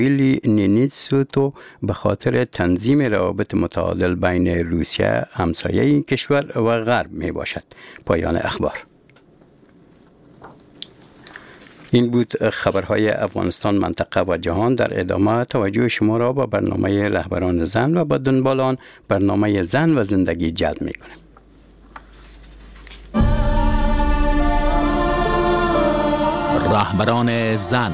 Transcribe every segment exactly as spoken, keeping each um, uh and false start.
ویلی نینیتسوتو به خاطر تنظیم روابط متعادل بین روسیه همسایه این کشور و غرب می باشد. پایان اخبار. این بود خبرهای افغانستان، منطقه و جهان. در ادامه توجه شما را به برنامه رهبران زن و با دنبال آن برنامه زن و زندگی جلب می کنیم. رهبران زن.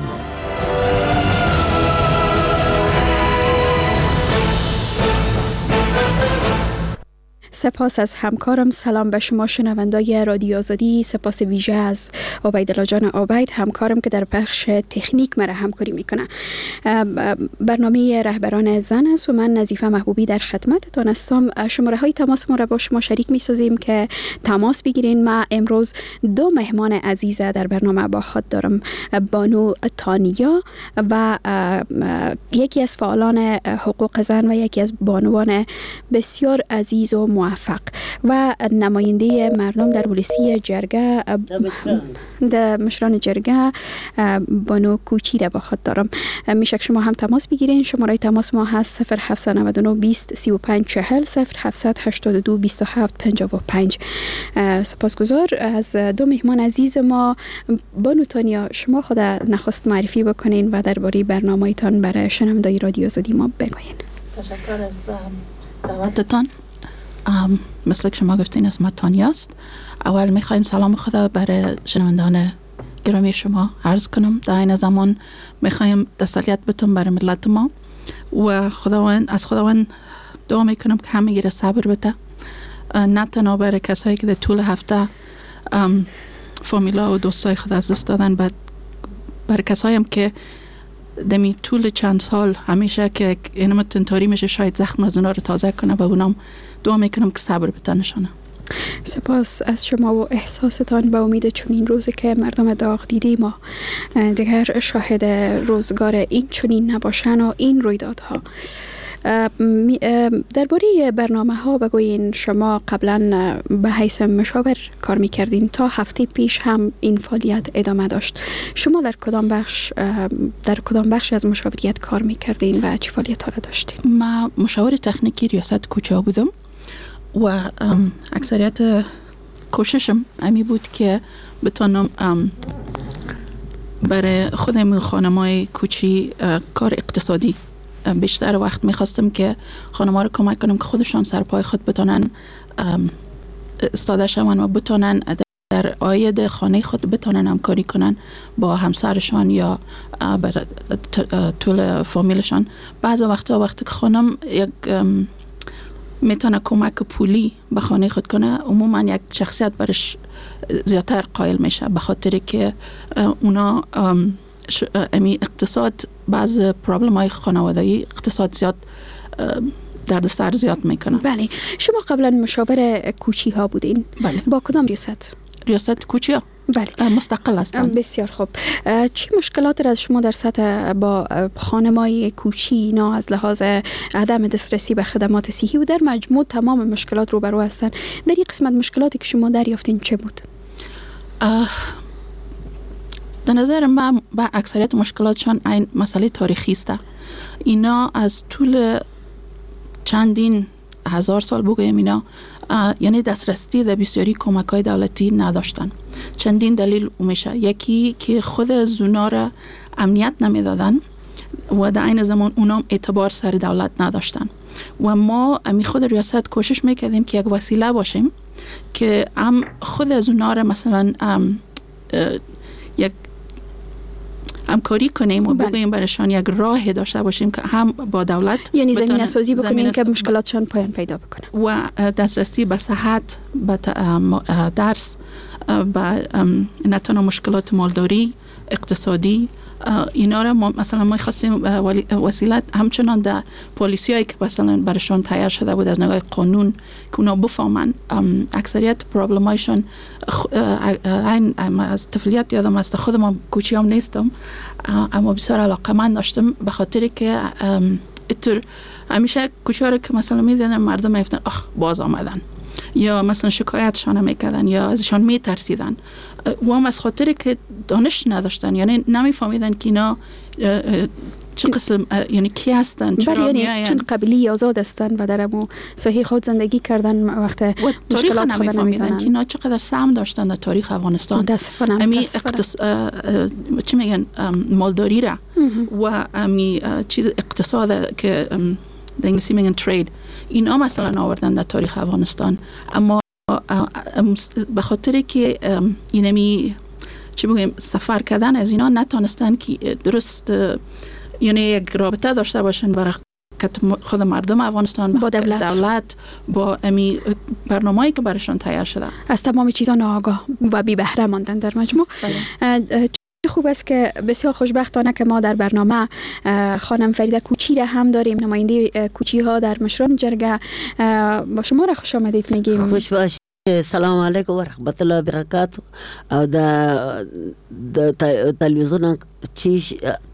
سپاس از همکارم. سلام به شما شنوندای رادیو آزادی. سپاس ویژه از عبیدالله جان عبید همکارم که در بخش تکنیک مرا همکاری میکنه. برنامه رهبران زن است و من نظیفه محبوبی در خدمتتان هستم. شماره های تماس ما را با شما شریک میسازیم که تماس بگیرین. ما امروز دو مهمان عزیز در برنامه با خود دارم، بانو تانیا و یکی از فعالان حقوق زن و یکی از بانوان بسیار عزیز و موفق و نماینده مردم در ولسی جرگه، در مشران جرگه، بانو کوچی را با خود دارم. میشه شما هم تماس بگیرین. شماره تماس ما هست صفر هفت نه نه بیست سی و پنج چهل صفر هفت هشت دو بیست و هفت پنجاه و پنج. سپاسگزار از دو مهمان عزیز ما. بانو تانیا، شما خود نخست معرفی بکنین و درباره برنامه‌تان برای شنوندگان رادیو آزادی ما بگوین. تشکر از دعوتتان. مثل که شما گفتین اسم تانیا است. اول میخوایم سلام خدا برای شنوندان گرامی شما عرض کنم. در این زمان میخوایم تسلیت بتون برای ملت ما و خداوند از خداوند دعا میکنم که همه گیره صبر بده، نه تنها برای کسایی که در طول هفته فامیلا و دوستای خود از دست دادن، بعد برای کسایی هم که دمی طول چند سال همیشه که اینم تنتاری میشه شاید زخم از اونا رو تازه کنه و اونام دعا میکنم که صبر بتنشانه. سپاس از شما و احساستان. به امید چنین روزی که مردم داغ دیده ما دیگر شاهد روزگار این چنین نباشن و این رویدادها. درباره برنامه ها بگوین. شما قبلا به حیث مشاور کار میکردین، تا هفته پیش هم این فعالیت ادامه داشت. شما در کدام بخش در کدام بخش از مشاوریت کار میکردین و چه فعالیت ها را داشتین؟ ما مشاور تکنیکی ریاست کوچه بودم و اکثریت کوششم امی بود که بتونم برای خودم خانمای کوچی کار اقتصادی بیشتر وقت میخواستم که خانم‌ها رو کمک کنم که خودشان سر پای خود بتونن استاده شون و بتونن در عاید خانه خود بتونن همکاری کنن با همسرشان یا طول فامیلشان. بعضی وقتا وقتی که خانم یک میتونه کمک پولی به خانه خود کنه، عموما یک شخصیت برش زیادتر قائل میشه، به خاطر که اونا امی اقتصاد بعض پرابلم های خانوادگی اقتصاد زیاد درد سر زیاد میکنه. بله. شما قبلا مشاور کوچی ها بودین؟ بله. با کدام ریاست؟ ریاست کوچی ها؟ بله. مستقل هستم. بسیار خوب. چی مشکلات را شما در سطح با خانمای کوچی اینا از لحاظ عدم دسترسی به خدمات صحی و در مجموع تمام مشکلات رو برو هستن؟ در این قسمت مشکلاتی که شما دریافتین چه بود؟ در نظر من با اکثریت مشکلاتشان این مسئله تاریخی است. اینا از طول چندین هزار سال بگویم اینا یعنی دسترسی در بسیاری کمک‌های دولتی نداشتن. چندین دلیل میشه. یکی که خود از اونا را امنیت نمیدادن و در این زمان اونام اعتبار سر دولت نداشتن و ما امی خود ریاست کوشش میکردیم که یک وسیله باشیم که هم خود از اونا را مثلا یک همکاری کنیم و بگوییم برایشان یک راه داشته باشیم که هم با دولت یعنی زمینه سازی بکنیم که مشکلاتشان پایان پیدا بکنه و دسترسی به صحت، به درس، به نه تنها مشکلات مالداری، اقتصادی، اینا را ما مثلا ما خواستیم وسیله همچنان در پالیسی هایی که مثلا برشان تیار شده بود از نگاه قانون که اونا بفهمن اکثریت پرابلم هایشان این از طفولیت یادم از خودم هم کوچی هم نیستم اما بسیار علاقه من داشتم به خاطر که اتر همیشه کوچه ها رو که مثلا میدونم مردم میفتن آخ باز آمدن یا مثلا شکایتشان میکردن یا ازشان میترسیدن و هم از خاطر که دانش نداشتن، یعنی نمیفهمیدن که اینا چه قسم یعنی کی هستن، چرا میاین، چون قبیله آزاد هستن و در امو ساحه خود زندگی کردن وقت مشکلات خود نمیفهمیدن متاسفانه امی اقتص... چی میگن مالداری را و امی چیز اقتصاد که در انگلیسی میگن ترید، اینا مثلا آوردن در تاریخ افغانستان. اما به خاطر که اینمی چی بگیم سفر کردن از اینا نتونستن که درست یعنی یک رابطه داشته باشن برای خود مردم افغانستان با دولت, دولت با امی برنامه‌ای که برایشان تیار شده. از تمام چیزا ناآگاه و بی بهره ماندن در مجموع. خوب است که بسیار خوشبختانه که ما در برنامه خانم فریده کوچی را هم داریم، نماینده کوچی ها در مشران جرگه. با شما را خوش آمدید میگیم. خوش باشید. سلام علیکم و رحمت الله و برکاته. او دا تلویزیون چیش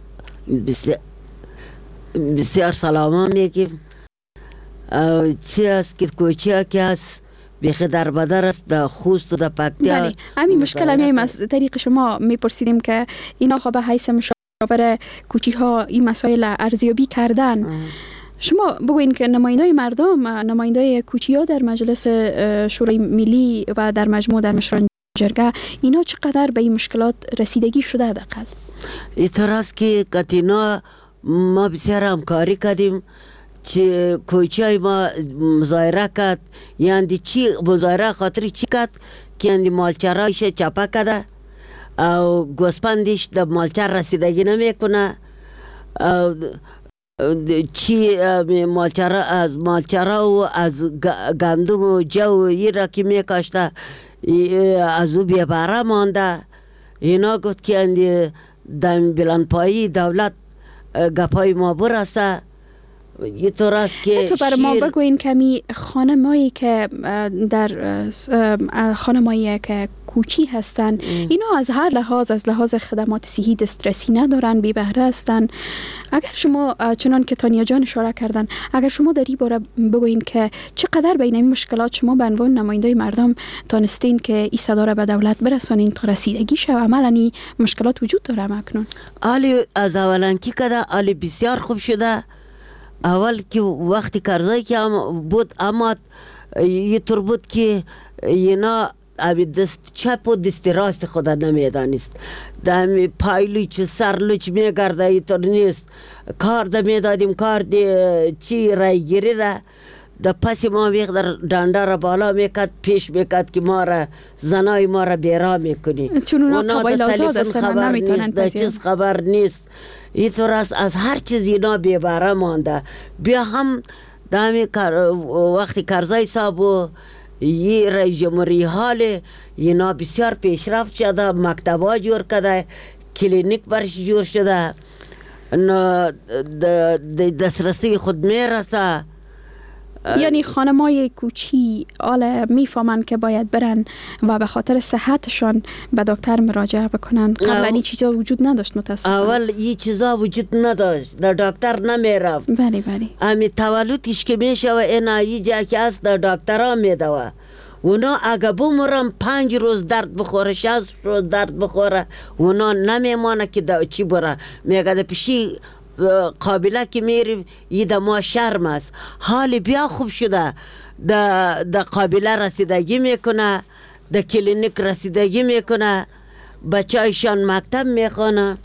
بسیار سلام میگیم. چی است که کوچی ها که است بیخی در بدر است، در خوست و در پکتیا. بله، همین مشکل همیم از طریق شما میپرسیدیم که اینا خواه به حیث مشاور کوچی ها این مسائل ارزیابی کردن. شما بگوین که نمایندای مردم، نمایندای کوچی ها در مجلس شورای ملی و در مجموع در مشران جرگه، اینا چقدر به این مشکلات رسیدگی شده دقل؟ اینطور است که کتینا ما بسیار همکاری کردیم چه کوچی های ما مظاهره کرد، یعنی چی مظاهره خاطری چی کرد که یعنی مالچرایش چپا کرده او گوسپندش در مالچر رسیدگی نمیکنه، چی مالچرا از مالچرا و از گندم و جو ای را که میکاشته از او بیباره مانده. اینا گفت که یعنی در بلندپایی دولت گپای ما برسته. یه طور است که تو برای ما بگوین کمی خانمایی که در خانمایی که کوچی هستن اینا از هر لحاظ، از لحاظ خدمات صحی دسترسی ندارن، بی بهره هستن. اگر شما چنان که تانیا جان اشاره کردن، اگر شما در این باره بگوین که چقدر بین این مشکلات شما به عنوان نماینده مردم تانستین که این صدا را به دولت برسانین تا رسیدگی شه و عملاً این مشکلات وجود داره مکنون؟ حالی از اولن کی کده حالی بسیار خوب شده. اول که وقتی کرزایی که بود اما یه طور بود که اینا ابی دست چپ و دست راست خدا نمیدانست، دمی پایلوچ سرلوچ میگرده اینطور نیست. کار ده میدادیم، کار ده چی رای گیری را ده پسی ما بیخ در دنده را بالا میکد، پیش میکد که ما را زنای ما را بیرا میکنی، چون اونا قبایل آزاد هستن نمیتونن ده چیز خبر نیست. این طور است از هر چیز اینا بیباره مانده. بیا هم دمی وقتی کرزای صاحب و یه رئیس جمهوری حال اینا بسیار پیشرفت شده، مکتبا جور کرده، کلینیک برش جور شده، دسترسی خود میرسه. یعنی خانمای کوچی آله میفهمن که باید برن و به خاطر صحتشان به دکتر مراجعه بکنن. قبلا این چیزا وجود نداشت متاسفانه. اول این چیزا وجود نداشت، در دکتر نمیرفت. بله بله. امی تولدش که میشه و اینا این جا که است در دکترها میدوه. اونا اگه بمرم پنج روز درد بخوره، شصت روز درد بخوره، اونا نمیمانه که دا چی بره. میگه ده پیشی قابله که میری یه ده ما شرم است. حالی بیا خوب شده، ده, ده قابله رسیدگی میکنه، ده کلینیک رسیدگی میکنه، بچه هایشان مکتب میخونه.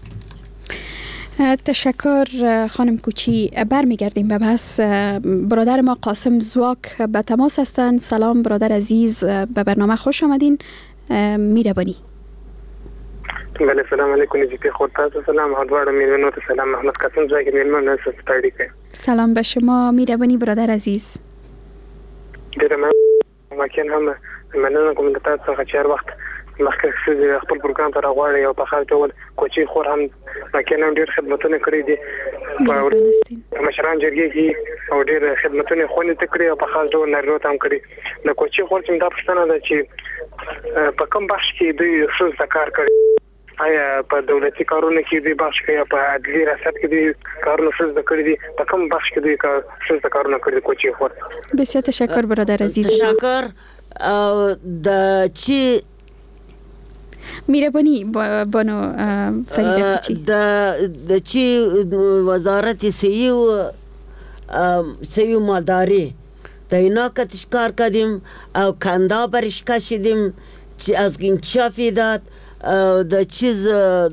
تشکر خانم کوچی. برمیگردیم به بحث. برادر ما قاسم زواک به تماس هستند. سلام برادر عزیز، به برنامه خوش آمدین. میربانی. بله سلام علیکم جیتی خود تاسو سلام هدوار میرونو ته سلام محمد قاسم زاکی میرمن ناس ستاری که سلام به شما. میربانی برادر عزیز. درم ماکن هم مننه کوم د تاسو څخه چیر وخت مخکې چې خپل پروګرام ته راغواړی او په خاص ډول کوچی خور هم ماکن هم ډیر خدمتونه کړې دي په مشران جرګې کې او ډیر خدمتونه خونې ته کړې او په خاص ډول نارینه ته هم کړې د کوچی خور چې دا پښتنه ده چې په کوم بخش کې دوی ښه کار کوي، آیا په دولتي کارونو کې دوی بخش کوي، په عدلي ریاست کې دوی کارونه ښه کړي دي، په کوم بخش کې دوی ښه کارونه کړي کوچی خور؟ بسیار تشکر برادر عزیز. تشکر. د چی میربانی بانو فریده کوچی د د چی وزارت صحی و صحی و مالداری د اینا کتش کار کردیم او کندا برش کشیدیم چی از انکشافی داد د چیز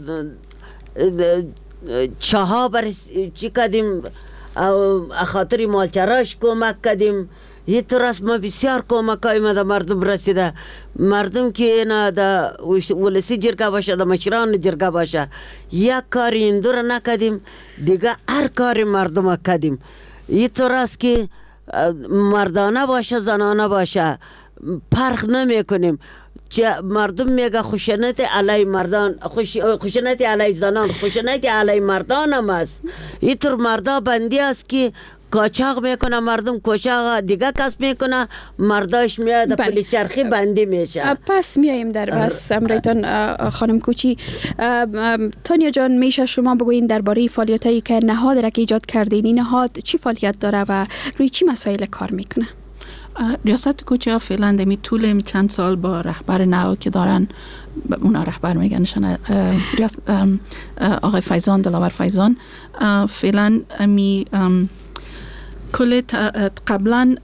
چاها برش چی کردیم او خاطر مالچراش کمک کردیم. یه طرح ما بسیار کمک های ما در مردم رسیده. مردم که نه در ولسی جرگه باشه، در مشران جرگه باشه، یک کاری این دور نکدیم دیگه هر کاری مردم کدیم. یه طرح که مردانه باشه زنانه باشه فرق نمی کنیم. مردم میگه خشونت علی مردان، خوش... خشونت علی زنان، خشونت علی مردان هم است. اینطور مردا بندی است که کاچاق میکنه، مردم کاچاق دیگه کس میکنه، مرداش میاد پلی چرخی بندی میشه. پس میاییم در بس امرایتان خانم کوچی. تانیا جان میشه شما بگوین درباره فعالیتایی که نهاد را که ایجاد کردین، این نهاد چی فعالیت داره و روی چی مسائل کار میکنه؟ ریاست کوچه ها فعلا دمی طول می چند سال با رهبر نو که دارن، اونا رهبر میگنشن آقای فیضان، دلاور فیضان، فعلا می کل قبلا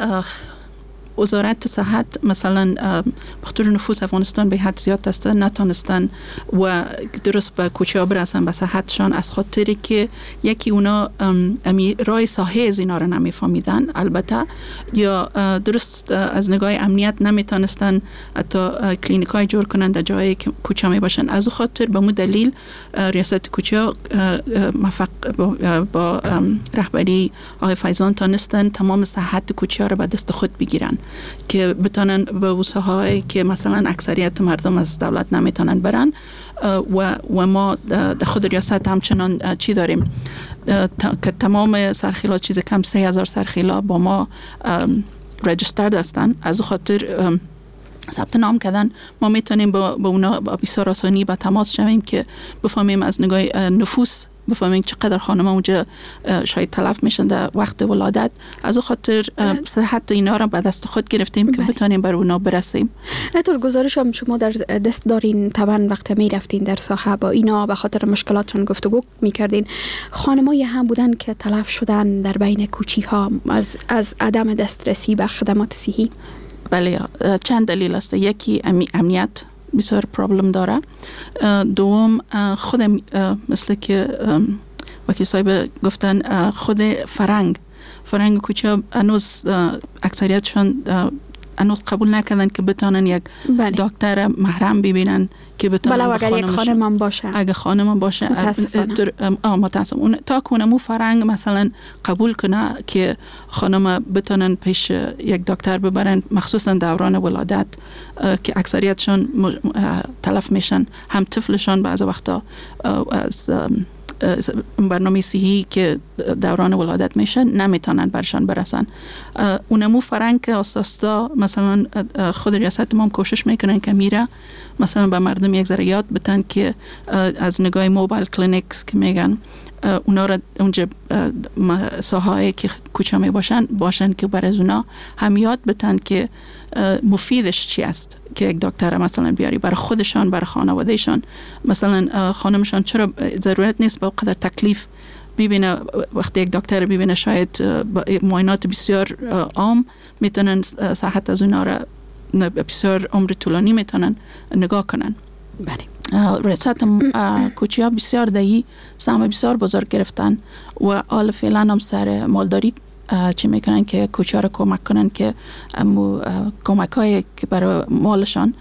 وزارت صحت مثلا بخاطر نفوس افغانستان به حد زیاد است نتانستن و درست به کوچه ها برسن به صحتشان، از خاطری که یکی اونا امی رای صحیح از اینا رو نمیفهمیدن، البته یا درست از نگاه امنیت نمیتونستن حتی کلینیک های جور کنن در جایی که کوچه می باشن. از خاطر به مو دلیل ریاست کوچه موفق با رهبری آقای فیضان تانستن تمام صحت کوچه ها رو به دست خود بگیرن که بتانن به وساهایی که مثلا اکثریت مردم از دولت نمیتونن برن و و ما در خود ریاست همچنان چی داریم که تمام سرخیلا چیز کم سه هزار سرخیلا با ما رجسترد هستن. از خاطر ثبت نام کردن ما میتونیم با اونا با بسیار آسانی با تماس شویم که بفهمیم از نگاه نفوس بفهمیم چقدر خانم اونجا شاید تلف میشن در وقت ولادت. از خاطر صحت اینا را به دست خود گرفتیم که بتونیم بر اونا برسیم. اینطور گزارش هم شما در دست دارین، طبعا وقت می رفتین در ساحه با اینا به خاطر مشکلاتشون گفتگو میکردین. خانمایی هم بودن که تلف شدن در بین کوچی ها از از عدم دسترسی به خدمات صحی؟ بله، چند دلیل است. یکی امنیت بسیار پرابلم داره. دوم خود مثل که وکیل صاحب گفتن خود فرنگ فرنگ کوچه هنوز اکثریتشون هنوز قبول نکردن که بتونن یک بله. دکتر محرم ببینن که بتونن بله اگر یک خانم هم باشه اگر خانم هم باشه متاسفانه متاسفانه تا کنه مو فرنگ مثلا قبول کنه که خانم بتونن پیش یک دکتر ببرن، مخصوصا دوران ولادت که اکثریتشون تلف میشن، هم طفلشون بعضی وقتا از برنامه صحی که دوران ولادت میشه نمیتونن برشان برسن. اونمو فرنگ که آستاستا مثلا خود ریاست ما کوشش میکنن که میره مثلا به مردم یک ذره یاد بتن که از نگاه موبایل کلینیکس که میگن اونا را اونجا ساحایی که کوچه می باشن باشن که برای اونا هم یاد بتن که مفیدش چی است که یک دکتر مثلا بیاری برای خودشان، برای خانوادهشان. مثلا خانمشان چرا ضرورت نیست با قدر تکلیف ببینه، وقتی یک دکتر ببینه شاید معاینات بسیار عام میتونن صحت از اونا را بسیار عمر طولانی میتونن نگاه کنن. بله. ریاست کوچه ها بسیار دهی سهم بسیار بزرگ گرفتن و حال فعلا هم سر مالداری چی میکنن که کوچه ها رو کمک کنن که کمک های که برای مالشان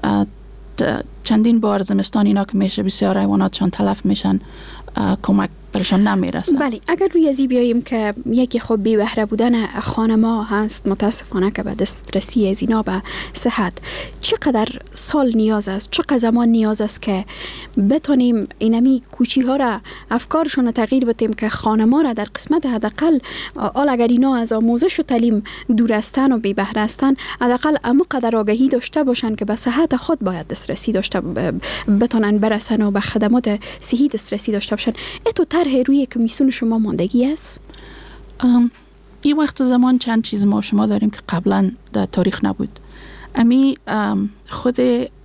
چندین بار زمستان اینا که میشه بسیار حیواناتشان تلف میشن کمک برشان نمیرسن. بله، اگر روی ازی بیاییم که یکی خب بی بهره بودن خانما هست متاسفانه که به دسترسی از اینا به صحت، چقدر سال نیاز است، چقدر زمان نیاز است که بتونیم اینمی کوچی ها را افکارشون رو تغییر بدیم که خانما را در قسمت حداقل آل اگر اینا از آموزش و تعلیم دور هستن و بی بهره هستن حداقل اما قدر آگاهی داشته باشن که به صحت خود باید دسترسی داشته بتونن برسن و به خدمات صحی دسترسی داشته باشن. اتو طرح روی کمیسیون شما ماندگی است؟ این وقت زمان چند چیز ما شما داریم که قبلا در تاریخ نبود. امی خود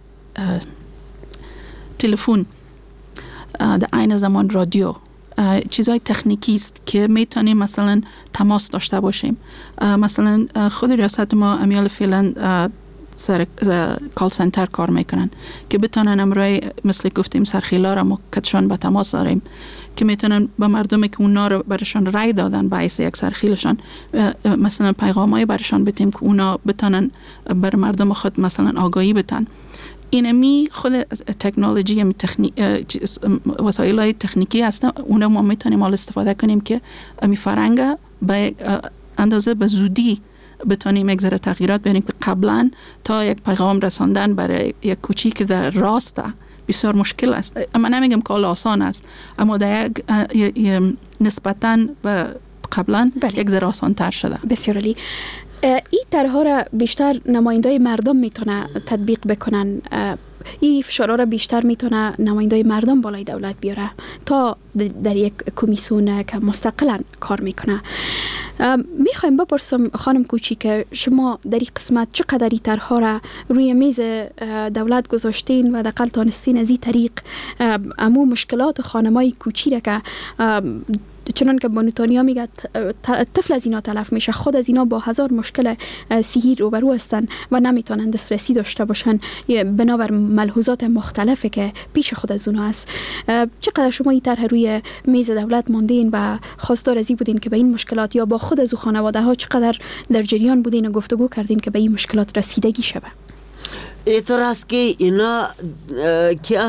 تلفن در عین زمان رادیو چیزهای تکنیکی است که میتونیم مثلا تماس داشته باشیم. مثلا خود ریاست ما امیال فعلا سر کال سنتر کار میکنن که بتونن امرای مثل گفتیم سرخیلا را ما کتشان به تماس داریم که میتونن به مردمی که اونا رو برشان رای دادن باعث یک سرخیلشان مثلا پیغامای برشان بتیم که اونا بتونن بر مردم خود مثلا آگاهی بتن. اینمی خود تکنولوژی می تکنیک وسایل تکنیکی هستن، اونا ما میتونیم حال استفاده کنیم که امی فرنگ به اندازه به زودی بتونیم یک ذره تغییرات بیاریم که قبلا تا یک پیغام رساندن برای یک کوچی که در راسته بسیار مشکل است. اما نمیگم که آسان است، اما در یک نسبتاً به قبلا یک ذره آسان تر شده. بسیار عالی. این طرح‌ها را بیشتر نمایندای مردم میتونه تطبیق بکنن، این فشارها را بیشتر میتونه نمایندای مردم بالای دولت بیاره تا در یک کمیسیون که مستقلا کار میکنه. میخوایم بپرسم خانم کوچی که شما در این قسمت چقدر این طرح‌ها را روی میز دولت گذاشتین و دقل تانستین از این طریق امو مشکلات خانمای کوچی را که چنان که بانوتانیا میگه طفل از اینا تلف میشه، خود از اینا با هزار مشکل صحی روبرو هستن و نمیتونن دسترسی داشته باشن بنابر ملحوظات مختلفی که پیش خود از اونا هست. چقدر شما این طرح روی میز دولت ماندین و خواستار از این بودین که به این مشکلات یا با خود از خانواده ها چقدر در جریان بودین و گفتگو کردین که به این مشکلات رسیدگی شده؟ اینطور است که اینا که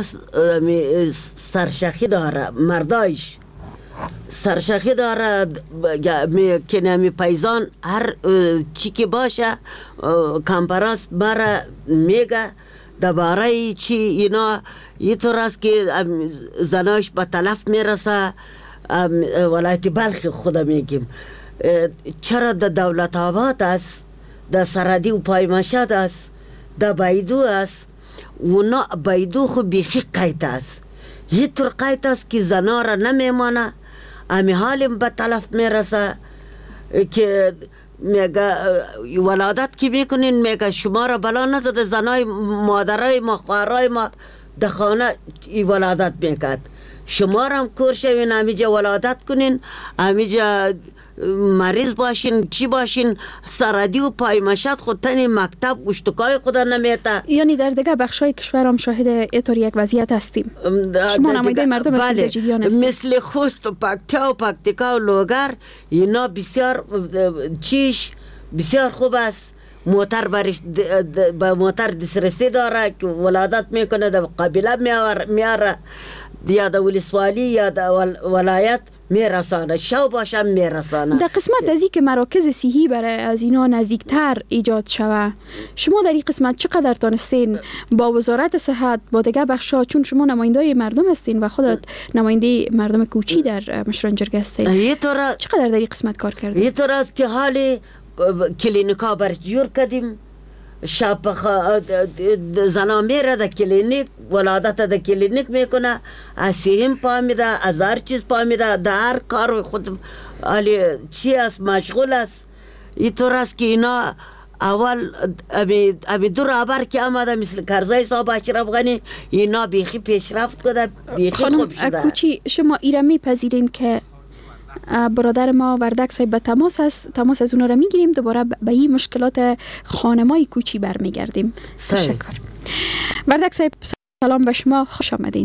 سرشخی داره، مردایش سرشخی داره که نمی پیزان هر چی که باشه کمپراس مرا میگه درباره چی اینا. اینطور است که زناش به تلف میرسه. ولایت بلخ خدا میگیم چرا در دولت آباد است، در سرحدی و پایمشد است، در بایدو است. اونا بایدو خو بیخی قید است، اینطور قید است که زنا را نمیمانه. امی حالیم به تلف میرسه که میگه ولادت که میکنین میگه شما را بلا نزده، زنای مادرای ما خواهرای ما در خانه ولادت میکرد، شما را هم کور شوین امیجا ولادت کنین، امیجا مریض باشین چی باشین. سردی و پای مشد خود تنی مکتب گشتکای خدا نمیته. یعنی در دیگه بخشای کشور هم شاهد اینطور یک وضعیت هستیم. شما نماینده مردم هستید در جریان هستید. مثل خوست و پکتیا و پکتیکا و لوگر اینا بسیار چیش بسیار خوب است. موتر برش با موتر دسترسی داره که ولادت میکنه، در قبیله میاره یا در ولسوالی یا در ولایت میرسانه، شو باشم میرسانه. در قسمت از این که مراکز صحی برای از اینا نزدیکتر ایجاد شوه، شما در این قسمت چقدر تانستین با وزارت صحت با دیگه بخشا، چون شما نماینده مردم هستین و خودت نماینده مردم کوچی در مشران جرگه هستین، چقدر در این قسمت کار کردین؟ یه طور است که حالی کلینیکا برش جور کردیم، شب زنا میره در کلینیک، ولادت در کلینیک میکنه، از سیهم پا میده، از هر چیز پا میده، در هر کار خود حالی چی است مشغول است. این طور است که اینا اول ابی دو رابر که آمده مثل کرزای صاحب اشرف غنی اینا بیخی پیشرفت کنه، بیخی خوب شده. خانم کوچی شما ایران میپذیرین که برادر ما وردک صاحب به تماس است، تماس از اونا را میگیریم، دوباره به این مشکلات خانمای کوچی برمیگردیم. تشکر. وردک صاحب سلام به شما، خوش آمدین.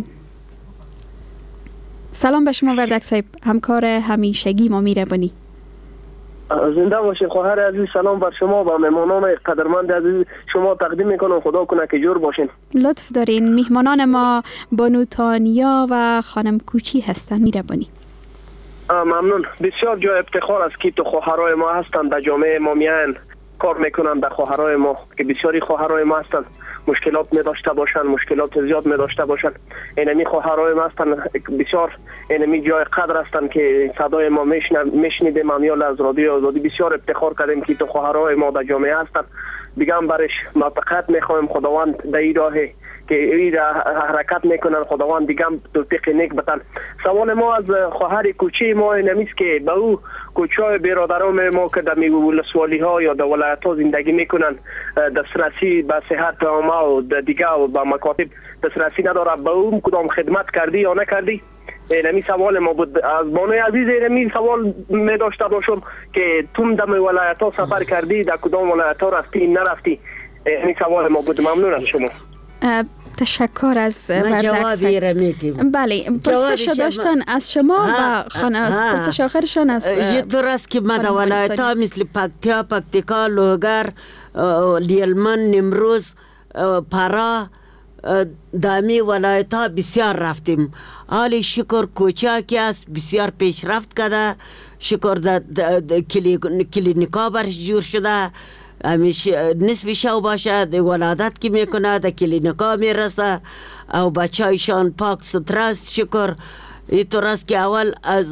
سلام به شما وردک صاحب، همکار همیشگی ما میربانی. زنده باشید خواهر عزیز. سلام بر شما و مهمانان قدرمند عزیز شما تقدیم میکنم، خدا کنه که جور باشین. لطف دارین. مهمانان ما بانو تانیا و خانم کوچی هستن میربانی. ممنون. بسیار جای افتخار است که تو خواهرای ما هستند، در جامعه ما میان کار میکنن، در خواهرای ما که بسیاری خواهرای ما هستند مشکلات می داشته باشن، مشکلات زیاد می داشته باشن. اینمی خواهرای ما هستند بسیار اینمی جای قدر هستند که صدای ما میشنیدیم. امیال از رادیو آزادی بسیار افتخار کردیم که تو خواهرای ما در جامعه هستند. دیگه هم برش موفقیت میخوایم. خداوند در این راه که این حرکت میکنن. خداوند دیگه هم توفیق نیک بتن. سوال ما از خواهر کوچی ما اینمیست که به او کوچای برادران ما که در ولسوالی ها یا در ولایت ها زندگی میکنن دسترسی به صحت عامه و دیگه و به مکاتب دسترسی نداره، به اون کدام خدمت کردی یا نکردی؟ اینمی سوال ما بود. از بانوی عزیز اینمی سوال می داشته باشم که تون در ولایت ها سفر کردی، در کدام ولایت ها رفتی نرفتی؟ اینمی سوال ما بود. ممنون از شما. تشکر از جوابی را میدیم. بله، پرسش داشتن از شما و خانه پرسش آخرشان از یه طور است که ما در ولایت ها مثل پکتیا، پکتیکا، لوگر، لیلمن، نمروز، پرا، دامی ولایت ها بسیار رفتیم. حالی شکر کوچاکی است، بسیار پیشرفت کرده. شکر در کلینیکا برش جور شده، همیشه نسبی شو باشه، در ولادت که میکنه در کلینیکا میرسه او بچه ایشان پاک سترست. شکر اینطور است که اول از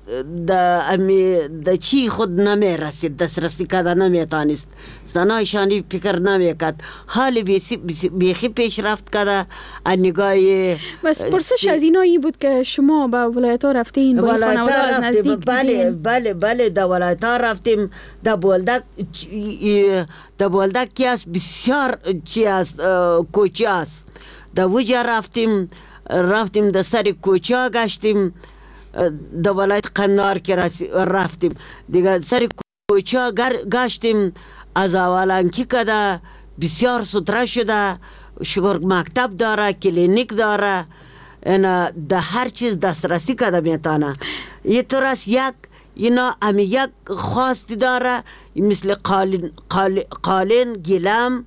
د چی خود نمیرسید، دسترسی کرده نمیتانست، زنایشانی فکر نمیکرد. حال بیخی پیشرفت کرده. نگاه بس پرسش از اینایی بود که شما به ولایت ها رفتین، با خانواده از نزدیک بله دیدین؟ بله بله در ولایت ها رفتیم. در بولدک در بولدک کی است بسیار چی است کوچه است. در وجه رفتیم رفتیم در سر کوچه گشتیم. در ولایت قنار که رفتیم دیگه سر کوچه گشتیم. از اولانکی کده بسیار ستره شده. شکر مکتب داره، کلینیک داره، اینا در هر چیز دسترسی کده میتانه. یه طور است یک اینا همی یک خواستی داره مثل قالین, قالین, قالین گیلم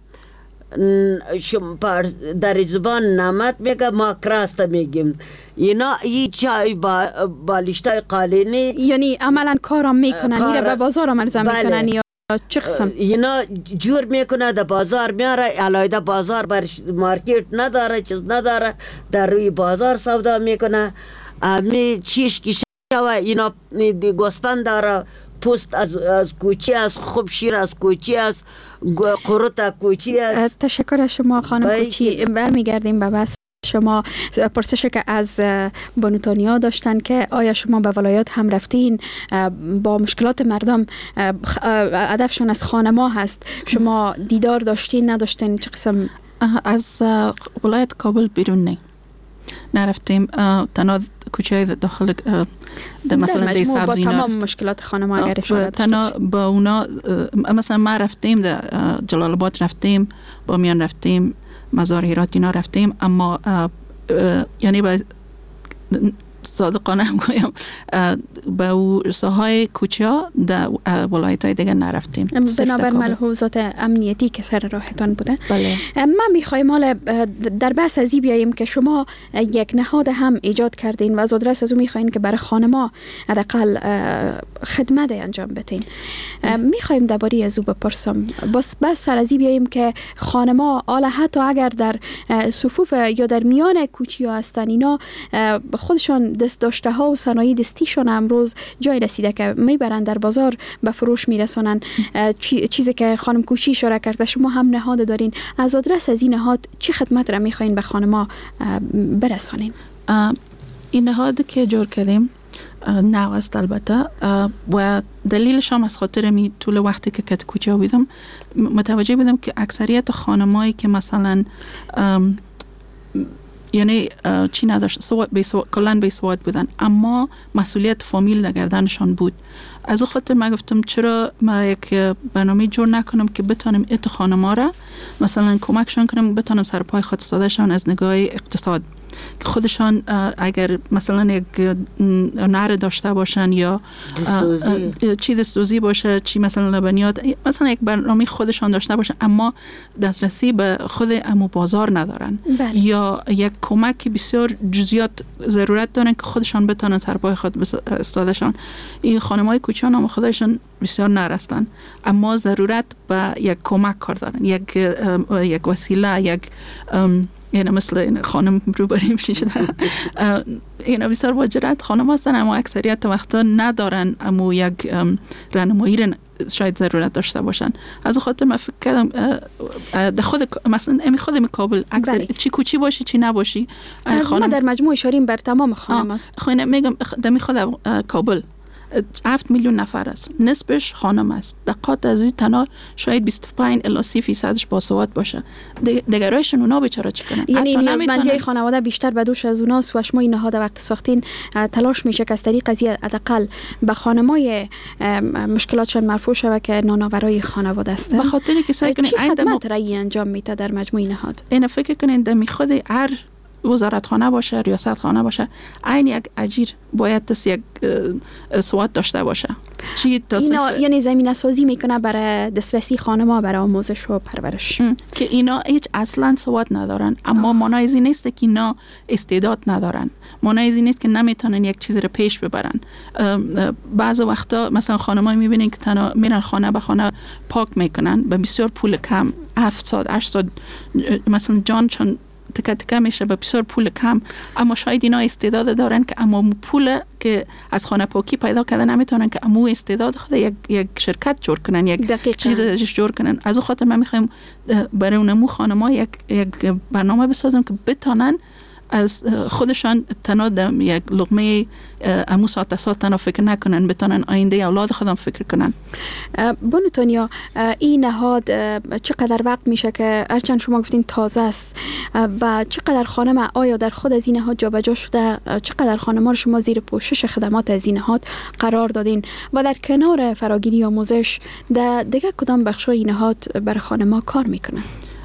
در زبان نمت میگه، ما کراسته میگیم. اینا این چای با بالشتای قالینی یعنی عملا کارم میکنن، کار... ایره به بازار مرزه بله. میکنن یا چه قسم؟ اینا جور میکنه در بازار میاره، علایده بازار بر مارکت نداره، چیز نداره، در روی بازار سودا میکنه. امی چیش که شوه اینا گوسفند داره، پوست از از کوچی است، خوب شیر از کوچی است، قروت از کوچی است. تشکر از شما خانم کوچی. برمیگردیم به بحث شما. پرسش که از بانوتانیا داشتن که آیا شما به ولایات هم رفتین، با مشکلات مردم، هدفشون از خانما هست، شما دیدار داشتین نداشتین؟ چه قسم؟ از ولایت کابل بیرون نه نرفتیم. تنها کوچه داخل در مثلا دی سبزی با تمام مشکلات خانما اگر اشاره تنها با اونا مثلا ما رفتیم در جلال آباد رفتیم، با میان رفتیم، مزار هرات اینا رفتیم، اما یعنی با صادقانه هم گویم به او ساهای کوچه در ولایت های دیگه نرفتیم بنابر ملحوظات امنیتی که سر راهتان بوده. بله. ما میخوایم حالا در بحث ازی بیاییم که شما یک نهاد هم ایجاد کردین و از آدرس از او میخواین که برای خانما حداقل خدمت انجام بدین. میخوایم درباره از او بپرسم. بس بس سر ازی بیاییم که خانما حالا حتی اگر در صفوف یا در میان کوچی ها هستن، اینا خودشان دست داشته ها و صنایع دستیشان امروز جای رسیده که میبرن در بازار به فروش میرسونن. چیزی که خانم کوچی اشاره کرد و شما هم نهاد دارین، از آدرس از این نهاد چی خدمت را میخواین به خانما برسانین؟ این نهاد که جور کردیم نو است البته و دلیلش هم از خاطر می طول وقتی که کت کوچه بودم متوجه بودم که اکثریت خانمایی که مثلا یعنی چی نداشت، کلن بی سواد بودن اما مسئولیت فامیل در گردنشان بود. از او خاطر ما گفتم چرا ما یک برنامه جور نکنم که بتانیم ات خانما را مثلا کمکشان کنم بتانم سر پای خود استادشان از نگاه اقتصاد، که خودشان اگر مثلا یک نهر داشته باشن یا دستوزی. چی دستوزی باشه، چی مثلا لبنیات، مثلا یک برنامه خودشان داشته باشن اما دسترسی به خود امو بازار ندارن. بله. یا یک کمک بسیار جزئیات ضرورت دارن که خودشان بتانن سر پای خود استادشان. این خانمای کوچان هم خودشان بسیار نرستن اما ضرورت به یک کمک کار دارن، یک یک وسیله، یک یعنی مثل این خانم رو بریم شده اینا بسیار واجرات خانم هستن اما اکثریت وقتا ندارن اما یک رانمایی شاید ضرورت داشته باشن. از خاطر من فکر کردم در خود مثلا امی خود می کابل اکثر بله. چی کوچی باشی چی نباشی خانم ما در مجموع اشاریم بر تمام خانم است. خانم میگم در خود کابل هفت میلیون نفر است، نصفش خانم است. دقیقاً از این تنها شاید بیست و پنج الی سی فیصدش باسواد باشه. دیگرایشون اونا بیچاره چی کنن؟ یعنی نیازمندی خانواده بیشتر به دوش از اوناست و شما این نهاد وقت ساختین تلاش میشه که از طریق قضیه حداقل به خانمای مشکلاتشون مرفوع شود که نانآورای خانواده است. به خاطر که سعی کنین چه خدمت رایی انجام میده در مجموع نهاد؟ اینا فکر کنین در خود هر وزارت خانه باشه، ریاست خانه باشه، عین یک اجیر باید تس یک سواد داشته باشه. چی اینا یعنی زمینه سازی میکنه برای دسترسی خانم‌ها برای آموزش و پرورش که اینا هیچ اصلا سواد ندارن، اما معنی از این نیست که اینا استعداد ندارن. معنی از این نیست که نمیتونن یک چیز رو پیش ببرن. بعض وقتا مثلا خانم‌ها میبینین که تنها میرن خانه به خانه پاک میکنن به بسیار پول کم، هفت ساعت هشت ساعت مثلا جان چون تکه تکه میشه به بسیار پول کم، اما شاید اینا استعداد دارن که اما پول که از خانه پاکی پیدا کرده نمیتونن که امو استعداد خود یک یک شرکت جور کنن، یک چیز ازش جور کنن. از اون خاطر من میخوایم برای اونمو خانم‌ها یک یک برنامه بسازم که بتونن از خودشان تنها یک لقمه امو ساعت ساعت تنها فکر نکنن، بتونن آینده اولاد خودم فکر کنن. بانو تانیا، این نهاد چقدر وقت میشه که هرچند شما گفتین تازه است و چقدر خانم آیا در خود از این نهاد جابجا شده، چقدر خانم‌ها رو شما زیر پوشش خدمات از این نهاد قرار دادین و در کنار فراگیری آموزش در دیگه کدام بخشای این نهاد برای خانم‌ها کار میکنن؟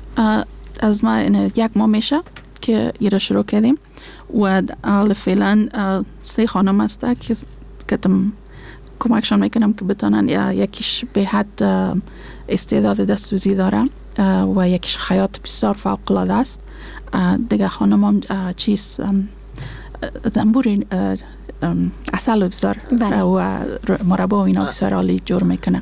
از ما یک ماه میشه که ایره شروع کردیم و حال فعلا سه خانم هسته که کتم کمکشان میکنم که بتانن یکیش به حد استعداد دستسوزی داره و یکیش خیاط بسیار فوق العاده است. دیگه خانم هم چیز زنبور عسل بسیار و مربا و اینا بسیار عالی جور میکنه.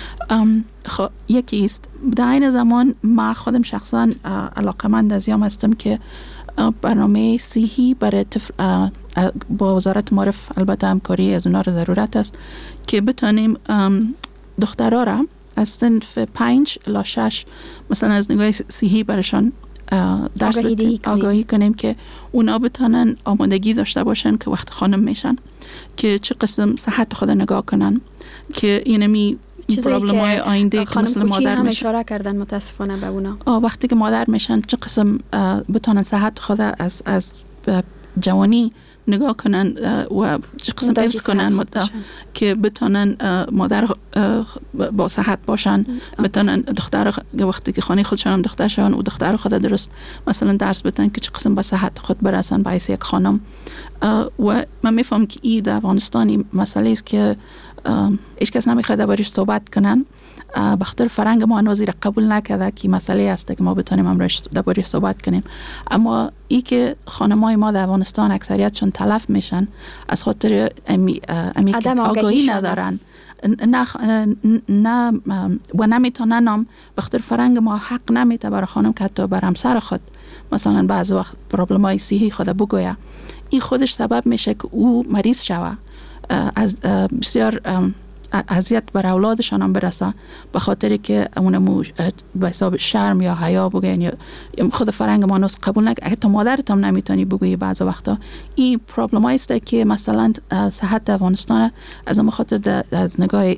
خب یکی است. در این زمان ما خودم شخصا علاقمند از یام هستم که برنامه صحی برای طفل با وزارت معارف البته همکاری از اونا رو ضرورت است که بتانیم دخترها را از صنف پنج الی شش مثلا از نگاه صحی برشان درس آگاهی, آگاهی کنیم که اونا بتانن آمادگی داشته باشن که وقت خانم میشن که چه قسم صحت خود نگاه کنن که اینمی پرابلم های آینده که مثل مادر هم اشاره کردن متاسفانه به اونا. وقتی که مادر میشن چه قسم بتونن صحت خود از از جوانی نگاه کنن و چه قسم حفظ کنن که بتونن مادر با صحت باشن، بتونن دختر وقتی که خانه خودشان هم دختر شون و دختر خود درست مثلا درس بدن که چه قسم به صحت خود برسن به حیث یک خانم. و من میفهم که این در افغانستانی مسئله است که هیچ کس نمیخواد دربارش صحبت کنن. بخاطر فرهنگ ما هنوز را قبول نکرده که مسئله است که ما بتونیم امروز دربارش صحبت کنیم. اما ای که خانمای ما در افغانستان اکثریتشون تلف میشن از خاطر امی امی آگاهی ندارن، نه نه و نمیتونن هم بخاطر فرهنگ ما حق نمیده برای خانم که حتی بر همسر خود مثلا بعض وقت پرابلمای صحی خود بگویه. این خودش سبب میشه که او مریض شوه، از بسیار اذیت بر اولادشان هم برسه به خاطر که اونمو به حساب شرم یا حیا بگن یا خود فرهنگ ما نوز قبول نکنه. حتی مادرت هم نمیتونی بگویی بعض وقتا. این پرابلم است که مثلا صحت افغانستان از ما خاطر از نگاه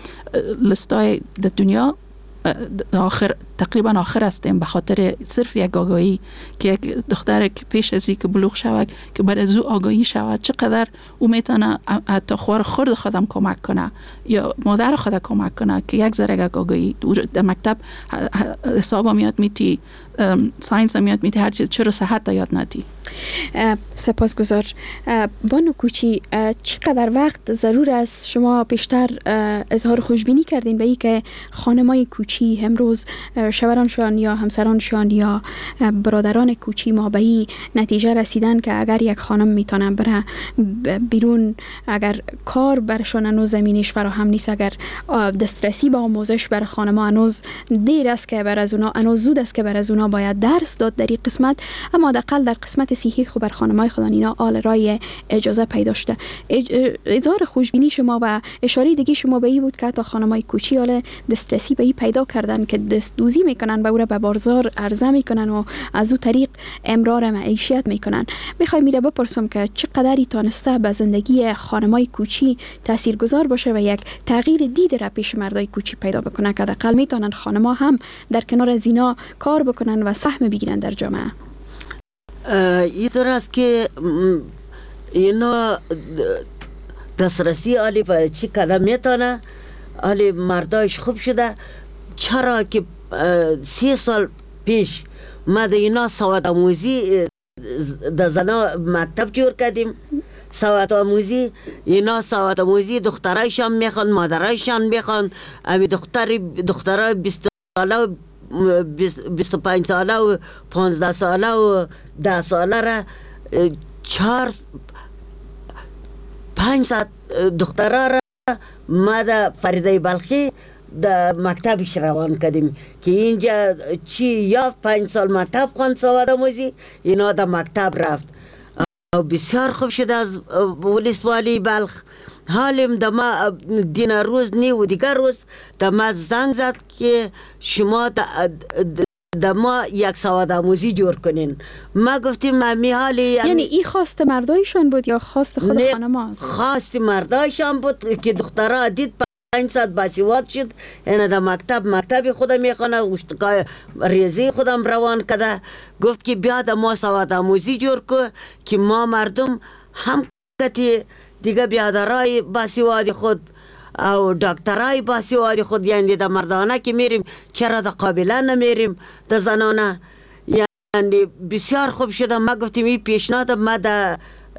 لستای دنیا آخر تقریبا آخر هستیم به خاطر صرف یک آگاهی که یک دختر که پیش از اینکه بلوغ شود که برای از او آگاهی شود چقدر او میتونه حتی خور خورد خودم کمک کنه یا مادر خود کمک کنه که یک ذره یک آگاهی در مکتب حساب هم یاد میتی، ساینس هم یاد میتی، هر چیز، چرا صحت یاد ندی؟ سپاسگزار. بانو کوچی، چقدر وقت ضرور است شما بیشتر اظهار خوشبینی کردین به این که خانمای کوچی امروز شوهرانشان یا همسرانشان یا برادران کوچی ما به این نتیجه رسیدن که اگر یک خانم میتونه بره بیرون، اگر کار برشان هنوز زمینش فراهم نیست، اگر دسترسی به آموزش بر خانم‌ها هنوز دیر است که بر از اونا هنوز زود است که بر از اونا باید درس داد در این قسمت، اما حداقل در قسمت صحی خو بر خانم‌های خودان اینا آل رای اجازه پیدا شده. اظهار خوشبینی شما و اشاره دیگه شما به این بود که تا خانم‌های کوچی حالا دسترسی به این پیدا کردن که دست دوزی میکنن، به او به بازار عرضه میکنن و از او طریق امرار معیشت میکنن. میخوام میره بپرسم که چقدری تانسته به زندگی خانم‌های کوچی تاثیرگذار باشه و یک تغییر دید را پیش مردای کوچی پیدا بکنه که حداقل میتونن خانم‌ها هم در کنار زینا کار بکنن و سهم بگیرن در جامعه. این طور است که اینا دسترسی آلی به چی کلم میتونه، آلی مردایش خوب شده. چرا که سی سال پیش ما در اینا سواد آموزی در زنا مکتب جور کردیم، سواد آموزی اینا سواد آموزی دخترایشان میخوان، مادرایشان میخوان. امی دختری دخترای بیست ساله و بیست و پنج ساله و پانزده ساله و ده ساله را چهار پنج ساعت دخترها را ما در فریده بلخی در مکتبش روان کردیم که اینجا چی یا پنج سال مکتب خواند سواد آموزی، اینا در مکتب رفت. بسیار خوب شده از ولسوالی بلخ. حالیم دما دین روز نی و دیگر روز دما زنگ زد که شما دما یک سواد آموزی جور کنین. ما گفتیم ما می حالی یعنی این خواست مردایشان بود یا خواست خود خانم هاست؟ خواست مردایشان بود که دخترها دید پنج ساعت باسواد شد، این در مکتب مکتب خودم میخونه، ریاضی خودم روان کده. گفت که بیا دما سواد آموزی جور که که ما مردم هم کتی دیگه بیادرای باسواد خود او دکترای باسواد خود، یعنی در مردانه که میریم چرا در قابله نمیریم در زنانه. یعنی بسیار خوب شده. ما گفتیم این پیشنهاد ما در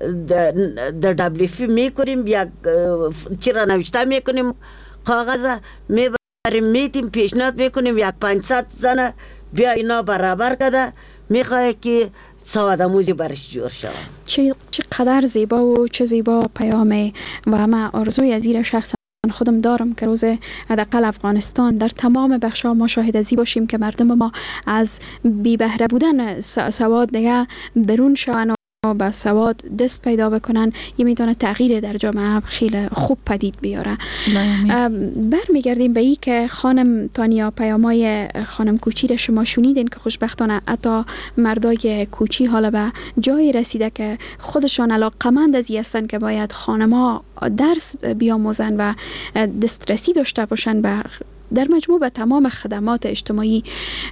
در دبلیفی میکنیم، یک چرا نوشته میکنیم کاغذ میبریم میتیم پیشنهاد میکنیم یک پانصد زن بیا اینا برابر کده میخواه که سواد آموزی برش جور شود. چه چقدر زیبا و چه زیبا پیامه و ما آرزوی از این شخص خودم دارم که روز حداقل افغانستان در تمام بخش‌ها ما شاهد ازی باشیم که مردم ما از بی بهره بودن سواد دیگه برون شون و با سواد دست پیدا بکنن. یه میتونه تغییر در جامعه خیلی خوب پدید بیاره. برمیگردیم به این که خانم تانیا پیامای خانم کوچی را شما شنیدین که خوشبختانه حتی مردای کوچی حالا به جایی رسیده که خودشان علاقمند از این هستن که باید خانم‌ها درس بیاموزن و دسترسی داشته باشن به در مجموع به تمام خدمات اجتماعی.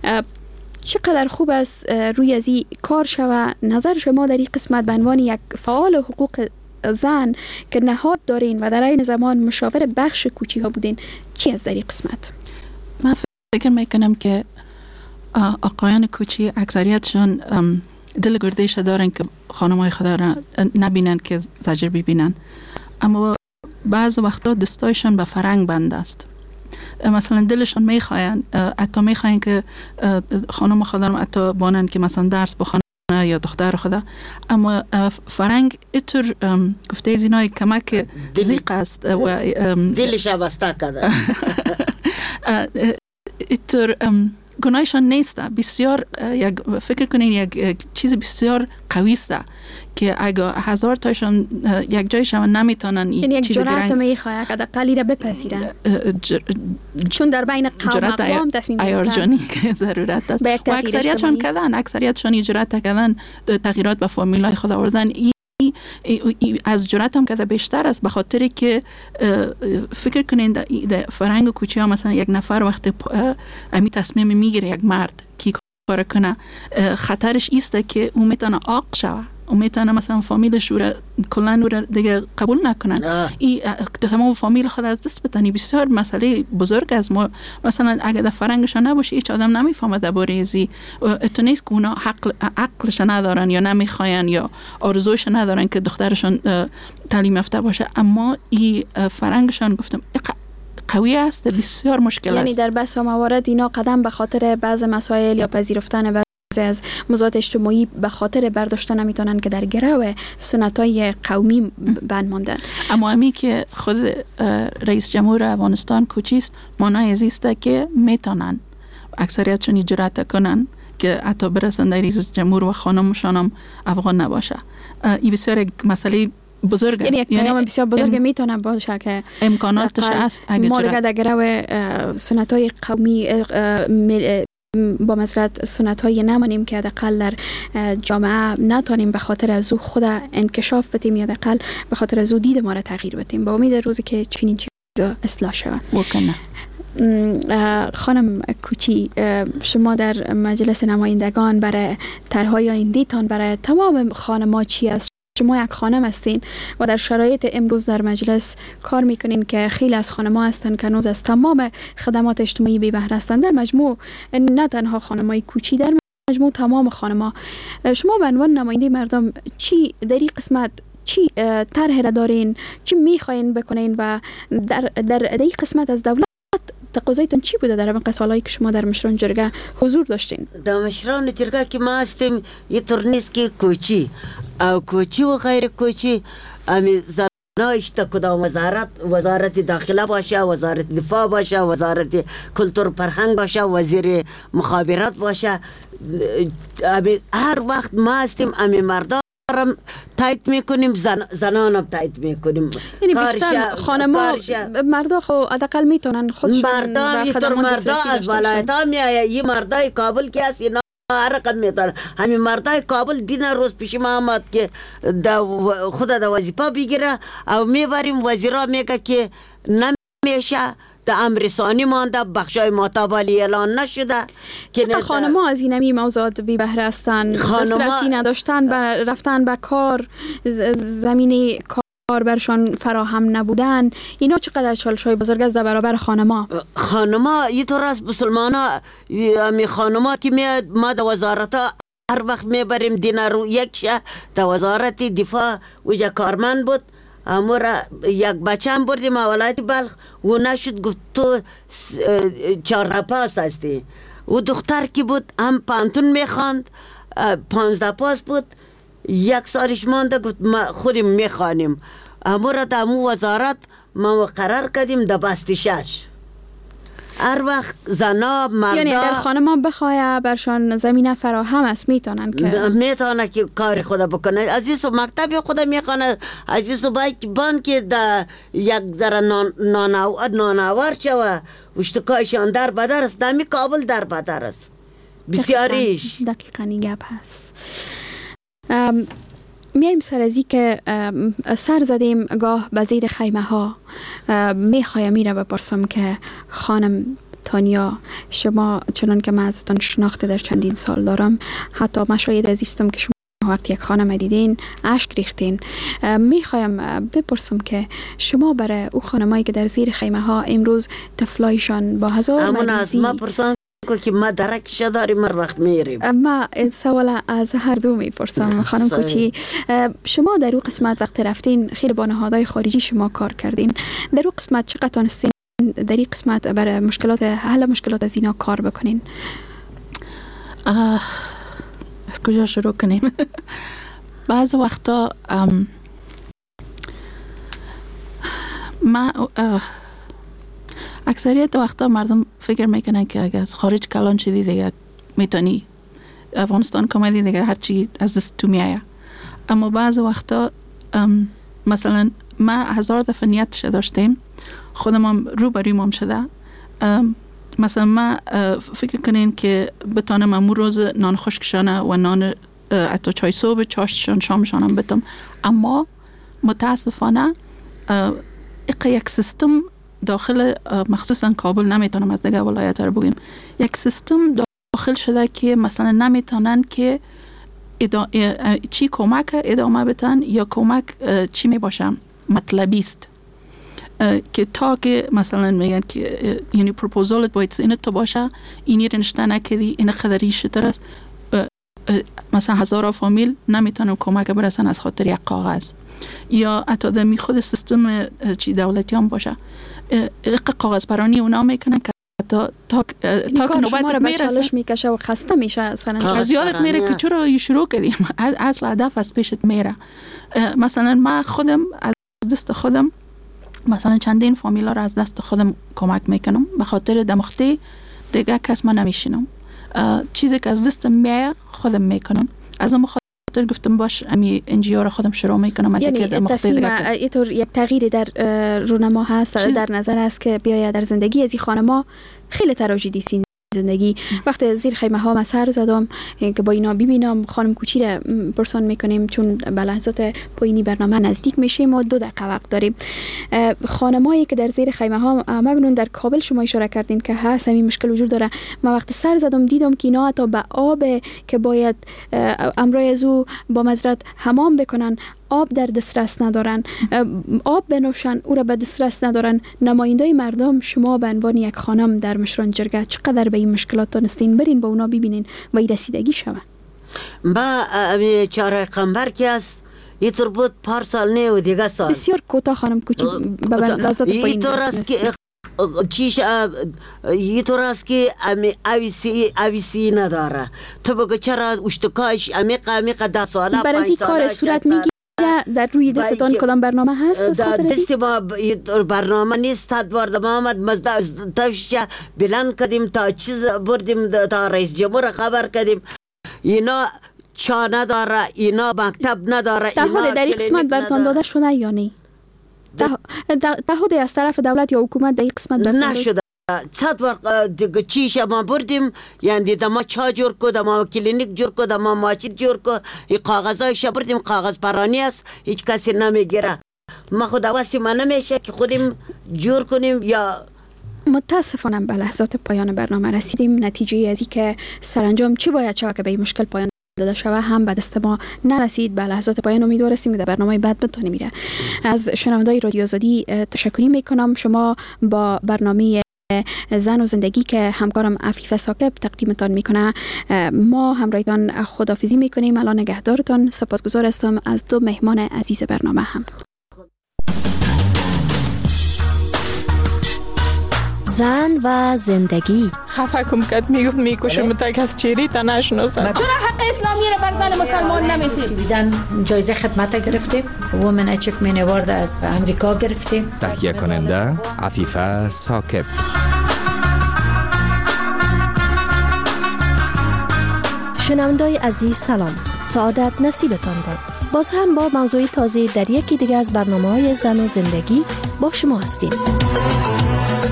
چقدر خوب است روی از این کار شوه. نظر شما در این قسمت به عنوان یک فعال حقوق زن که نهاد دارین و در این زمان مشاور بخش کوچی ها بودین، چی از در این قسمت؟ من فکر میکنم که آقایان کوچی اکثریتشون دل گردش دارن که خانمای خدا را نبینن که زجر ببینن، اما بعض وقتا دستایشون به فرنگ بند است. مثلا دلشان میخواین حتی میخواین که خانم خدا رو حتی بانن که مثلا درس بخونه یا دختر خدا، اما فرنگ ایتر گفته زینای کمک زیق است و دلش بسته کرده. ایتر گناهشان نیست. بسیار یک فکر کنین یک چیز بسیار قوی است که اگه هزار تایشان یک جایشان نمیتونن این چیز گرنگ جرأت میخواد که قلی را بپذیرن جر... چون در بین قوم اقوام تصمیم گرفتن ایارجانی که ضرورت است و اکثریتشان کردن اکثریتشان جرأت کردن تغییرات به فامیلای خود آوردن. ای از جرأت هم که بیشتر است به خاطر که فکر کنین در فرهنگ کوچی ها مثلا یک نفر وقتی امی تصمیم میگیره یک مرد کی کار کنه خطرش ایست که اون میتونه عاق شوه، اون میتونه مثلا فامیلش رو کلا رو دیگه قبول نکنن، این تمام فامیل خود از دست بتنی. بسیار مسئله بزرگ است. ما مثلا اگه در فرهنگشان نباشه هیچ آدم نمیفهمه درباره ازی. اتو نیست که اونا عقل عقلش ندارن یا نمیخواین یا آرزوش ندارن که دخترشون تعلیم یافته باشه، اما این فرهنگشان گفتم قوی است، بسیار مشکل یعنی است. در بس و موارد اینا قدم به خاطر بعض مسائل یا پذیرفتن بعضی از موضوعات اجتماعی به خاطر برداشتن نمیتونن که در گرو سنتای قومی بند ماندن. اما امی که خود رئیس جمهور افغانستان کوچیست مانای ازیسته که میتونن اکثریتشون جرأت کنن که حتی برسن در رئیس جمهور و خانمشان هم افغان نباشه. این بسیار مسئله بزرگ است. یعنی یک پیام بسیار بزرگ ام... میتونه باشه که امکاناتش است اگه ما دیگه در گرو سنتای قومی با مزرعت سنت های نمانیم که حداقل در جامعه نتانیم به خاطر از او خود انکشاف بدیم یا حداقل به خاطر از او دید ما را تغییر بدیم. با امید روزی که چنین چیزا اصلاح شود. وکنه. خانم کوچی، شما در مجلس نمایندگان برای طرح‌های آینده‌تان برای تمام خانم‌ها چی است؟ شما یک خانم هستین و در شرایط امروز در مجلس کار میکنین که خیلی از خانم‌ها هستن که هنوز از تمام خدمات اجتماعی بی بهره هستند. در مجموع نه تنها خانم‌های کوچی، در مجموع تمام خانم‌ها. شما به عنوان نماینده مردم چی در این قسمت چی طرح را دارین، چی میخواین بکنین و در در این قسمت از دولت تقاضایتون چی بوده در این سالایی که شما در مشران جرگه حضور داشتین؟ در مشران جرگه که ما هستیم یه طور نیست که کوچی او کوچی و غیر کوچی امی زنایش تا کدام وزارت وزارت داخله باشه، وزارت دفاع باشه، وزارت کلتور فرهنگ باشه، وزیر مخابرات باشه، امی هر وقت ما هستیم امی مردم تایید میکنیم، زن زنانم تایید میکنیم. یعنی بیشتر خانما مردا خو حداقل میتونن خودشون مردا یطور مردا از ولایت‌ها میآیه. این مردای کابل که است اینا هر رقم میتونن. همین مردای کابل دین روز پیش ما آمد که خود دا وظیفه بگیره او میبریم وزیرا میگه که نمیشه، در امر ثانی مانده، بخشای ماتابالی اعلان نشده. چطور خانم‌ها از این همی موضوعات بی بهره هستن؟ دسترسی نداشتن، رفتن به کار، زمینه کار برشان فراهم نبودن، اینا چقدر چالش‌های بزرگ است در برابر خانم‌ها؟ خانم‌ها یه طور است مسلمانا می خانم‌ها که میاد ما در وزارت‌ها هر وقت میبریم دینار رو یک شه در وزارت دفاع وجه کارمند بود. امورا یک بچه هم بردیم ولایت بلخ و نشد گفت تو چهار پاس هستی. و دختر کی بود هم پانتون میخواند، پانزده پاس بود، یک سالش مانده گفت ما خودیم میخوانیم. امورا در امو وزارت ما قرار کردیم در بستی شش. هر وقت زنا مردا یعنی اگر خانم‌ها بخواه برشان زمینه فراهم است میتونن که میتونه که کار خدا بکنه. عزیز و مکتب خدا میخوانه، عزیز و باید بان که در یک ذره ناناور شوه اشتکایشان در بدر است. دمی کابل در بدر است بسیاریش. دقیقا این گپ هست. میایم سر ازی که سر زدیم گاه به زیر خیمه ها. میخوایم میره بپرسم که خانم تانیا، شما چنان که من ازتان شناخته در چندین سال دارم، حتی مشاهد عزیزتم که شما وقتی یک خانم دیدین اشک ریختین، میخوایم بپرسم که شما برای او خانمایی که در زیر خیمه ها امروز طفلایشان با هزار مریضی که ما درکش داریم هر وقت میریم. ما سوال از هر دو میپرسم. خانم کوچی، شما در اون قسمت وقت رفتین خیلی با نهادهای خارجی شما کار کردین، در اون قسمت چقدر تونستین در این قسمت برای مشکلات حل مشکلات از اینا کار بکنین؟ از کجا شروع کنیم؟ بعض وقتا ما اکثریت وقتا مردم فکر میکنن که اگه از خارج کلان شدی دیگه میتونی افغانستان کاملی دیگه هرچی از دست تو میایه. اما بعض وقتا مثلا ما هزار دفعه نیتش داشتیم، خودم هم رو بروی مام شده. مثلا ما فکر کنین که بتانم امو روز نان خشکشانه و نان حتی چای صبح چاشتشان شامشان هم بتم، اما متاسفانه اقا یک سیستم داخل مخصوصا کابل، نمیتونم از دیگه ولایت رو بگیم، یک سیستم داخل شده که مثلا نمیتونن که ادا... چی کمک ادامه بتن یا کمک چی میباشم مطلبی است که تا که مثلا میگن که یعنی پروپوزالت باید این تو باشه، اینی رنشته نکدی، این قدری شتر است، مثلا هزارا فامیل نمیتونن کمک برسن از خاطر یک کاغذ. یا حتی در خود سیستم چی دولتی هم باشه کاغذ پرانی اونا میکنن که تا تا تا که نوبت میرسه میکشه و خسته میشه سرانجام. از یادت میره که چرا شروع کردیم، اصل هدف از پیشت میره. مثلا من خودم از دست خودم مثلا چندین فامیلا را از دست خودم کمک میکنم به خاطر دماغتی دیگه کس من نمیشینم. چیزی که از دستم میاد خودم میکنم. از اون خاطر گفتم باش امی انجیو را خودم شروع میکنم از یعنی اینکه دماغتی دیگه کس. اینطور یک تغییری در رونما هست چیز... در نظر است که بیاید در زندگی از این خانم‌ها خیلی تراژدی سین زندگی. وقتی زیر خیمه ها ما سر زدم که با اینا ببینم خانم کوچی را پرسان میکنیم چون به لحظات پایینی برنامه نزدیک میشیم و دو دقیقه وقت داریم. خانمایی که در زیر خیمه ها مگنون در کابل شما اشاره کردین که هست همین مشکل وجود داره. ما وقتی سر زدم دیدم که اینا تا به آب که باید امرای از او با مزرعه حمام بکنن آب در دسترس ندارن، آب بنوشن او را به دسترس ندارن. نماینده مردم شما به عنوان یک خانم در مشران جرگه چقدر به این مشکلات دانستین؟ برین با اونا ببینین و این رسیدگی شوه. با امی چهار قنبر که است یه تر بود پار سال نه و دیگه سال بسیار کوتاه خانم کوچی به لحظات پایین یه طور است که چیش یه طور است که امی اویسی اویسی نداره. تو بگو چرا اشتکاش امیق امیق ده ساله برای این کار صورت میگی در روی دستتان کدام برنامه هست؟ دست ما برنامه نیست. تدوار ما آمد مزدش بلند کردیم تا چیز بردیم تا رئیس جمهور خبر کردیم اینا چا نداره، اینا مکتب نداره. تعهد در این قسمت برتان داده شده یا نه؟ تعهد از طرف دولت یا حکومت در این قسمت برتان داده نشده. صد وقت چیش ما بردیم یعنی دما چا جور کو دما کلینیک جور کو دما ماچید جور کو این کاغذایش بردیم کاغذ پرانی است هیچ کسی نمیگیره. ما خود واسی ما نمیشه که خودیم جور کنیم. یا متاسفانه به لحظات پایان برنامه رسیدیم. نتیجه از این که سرانجام چی باید شود که به این مشکل پایان داده شود هم به دست ما نرسید. به لحظات پایان امیدوار هستیم که در برنامه بعد بتونه میره. از شنوندگان رادیو آزادی تشکر میکنم. شما با برنامه زن و زندگی که همکارم عفیفه ثاقب تقدیمتان میکنه ما همراهتان خداحافظی میکنیم. الان نگهدارتان. سپاسگزار هستم از دو مهمان عزیز برنامه هم. زن و زندگی. خفه کم کد میگفت میکشم تک از چیری تا نشناسم. چرا حق اسلامی رو بر زن مسلمان نمیتیم؟ سویدن جایزه خدمت گرفتیم. وومن اچیومنت اوارد از امریکا گرفتیم. تهیه کننده عفیفه ثاقب. شنوندگان عزیز سلام. سعادت نصیبتان باد. باز هم با موضوع تازه در یکی دیگه از برنامه‌های زن و زندگی با شما هستیم.